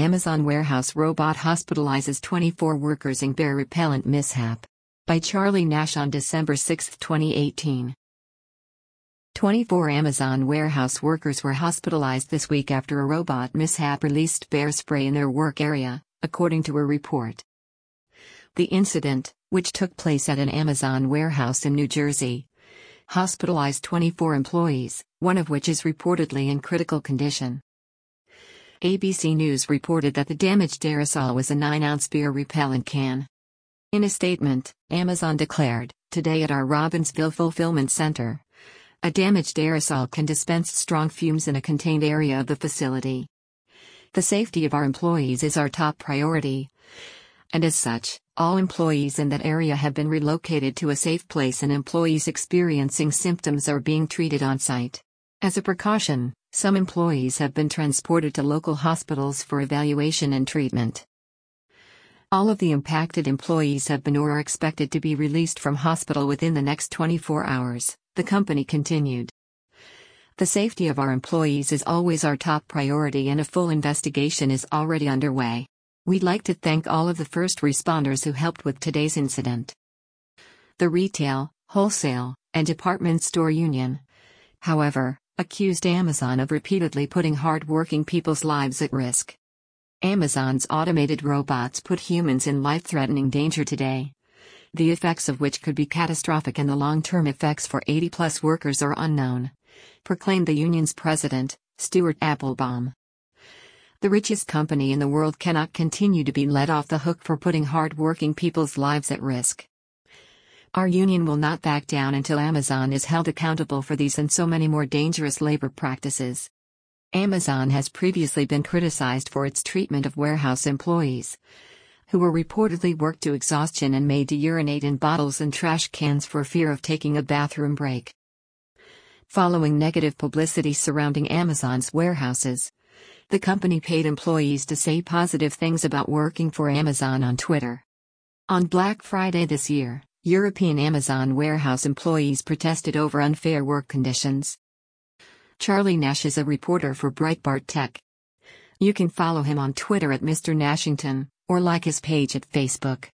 Amazon warehouse robot hospitalizes 24 workers in bear repellent mishap. By Charlie Nash on December 6, 2018. 24 Amazon warehouse workers were hospitalized this week after a robot mishap released bear spray in their work area, according to a report. The incident, which took place at an Amazon warehouse in New Jersey, hospitalized 24 employees, one of which is reportedly in critical condition. ABC News reported that the damaged aerosol was a 9-ounce beer repellent can. In a statement, Amazon declared, "Today at our Robbinsville Fulfillment Center, a damaged aerosol can dispense strong fumes in a contained area of the facility. The safety of our employees is our top priority, and as such, all employees in that area have been relocated to a safe place and employees experiencing symptoms are being treated on site. As a precaution, some employees have been transported to local hospitals for evaluation and treatment. All of the impacted employees have been or are expected to be released from hospital within the next 24 hours, the company continued. The safety of our employees is always our top priority and a full investigation is already underway. We'd like to thank all of the first responders who helped with today's incident." The retail, wholesale, and department store union, however, accused Amazon of repeatedly putting hard-working people's lives at risk. Amazon's automated robots put humans in life-threatening danger today, the effects of which could be catastrophic and the long-term effects for 80-plus workers are unknown, proclaimed the union's president, Stuart Applebaum. The richest company in the world cannot continue to be let off the hook for putting hard-working people's lives at risk. Our union will not back down until Amazon is held accountable for these and so many more dangerous labor practices. Amazon has previously been criticized for its treatment of warehouse employees, who were reportedly worked to exhaustion and made to urinate in bottles and trash cans for fear of taking a bathroom break. Following negative publicity surrounding Amazon's warehouses, the company paid employees to say positive things about working for Amazon on Twitter. On Black Friday this year, European Amazon warehouse employees protested over unfair work conditions. Charlie Nash is a reporter for Breitbart Tech. You can follow him on Twitter at Mr. Nashington, or like his page at Facebook.